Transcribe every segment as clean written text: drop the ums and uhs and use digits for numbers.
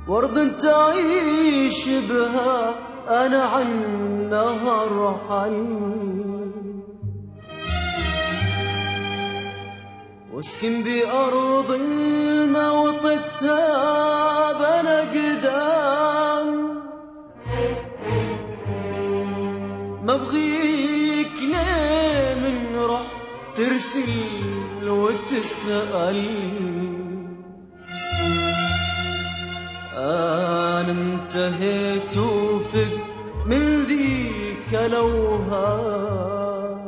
وارض تعيش بها أنا عنها أرحل، واسكن بأرض الموت التاب أنا قدام. ما بغيك ليه من رح ترسل وتسأل، أنا انتهيت وفق من ذيك الأوهام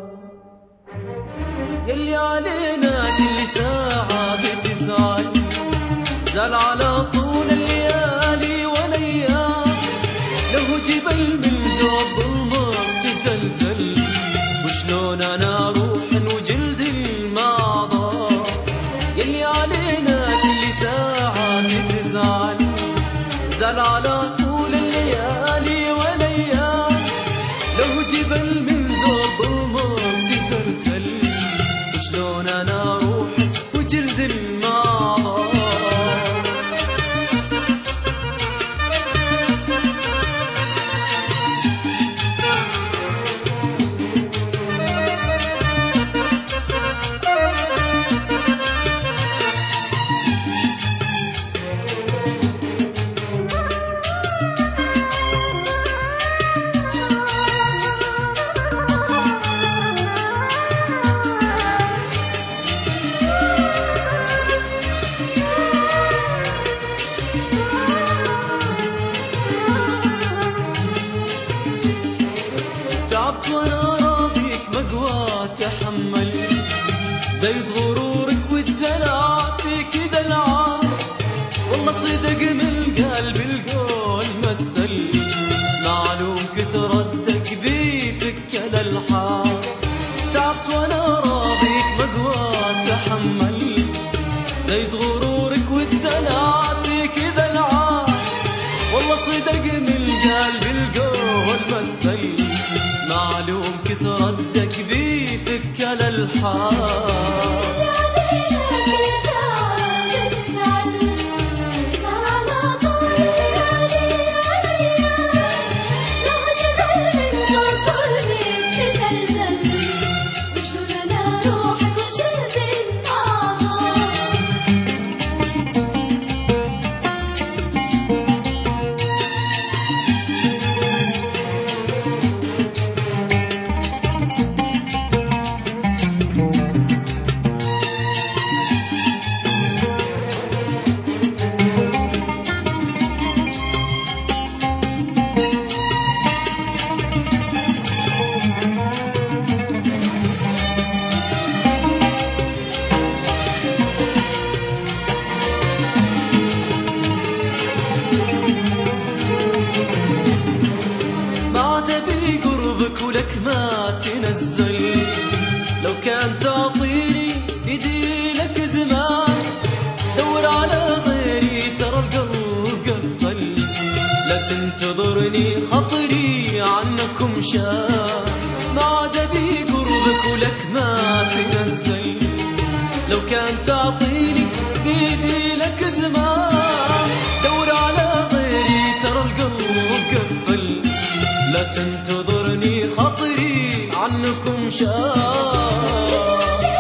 يلي علينا كل ساعة بتزعل، زعل على طول الليالي والأيام. له جبل من زود ظلمة تزلزل، وشلون أنا روح وجلد الماضى يلي علينا كل ساعة بتزعل، زعل على طول الليالي والأيام. له جبل من زود ظلمة تزلزل، وشلون أنا روح وجلد الماضى. تعبت وانا راضيك مقوى تحمل، زيد غرورك والدلع فيك دلعان. والله صدق من قلب القول مثل، معلوم كثرتك بيتك الالحان. تعبت وانا راضيك مقوى تحمل، زيد غرورك والدلع فيك دلعان. والله صدق من قلب القول مثل، معلوم كثرتك بيتك الالحان. ولك ما تنزل، لو كان تعطيني بدي لك زمان. دور على غيري ترى القلب قفل، لا تنتظرني خطري عنكم شان. ما عاد بي قربك ولك ما تنزل، لو كان تعطيني بدي لك زمان. دور على غيري ترى القلب قفل، لا تنتظرني خطري عنكم شان.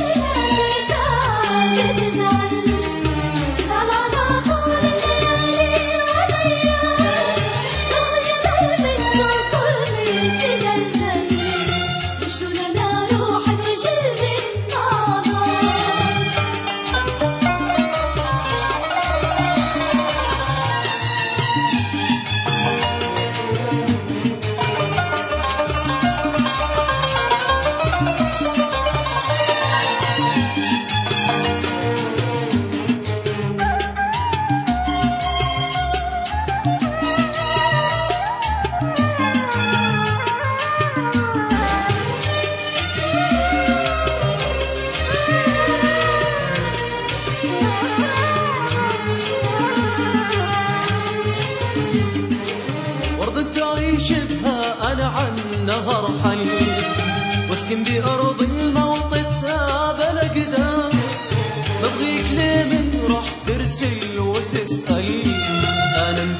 نهر حنين واسكن بأرض الموت تاب الأقدام. ببغيك ليه من رح ترسل وتسأل، أنا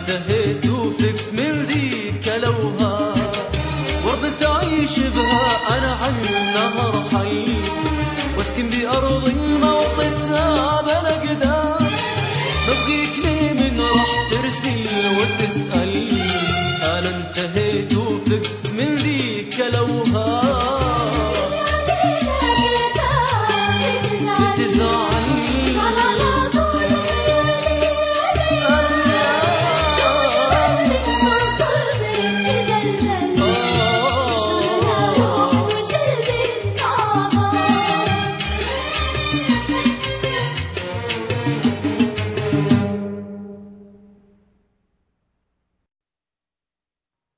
تسأل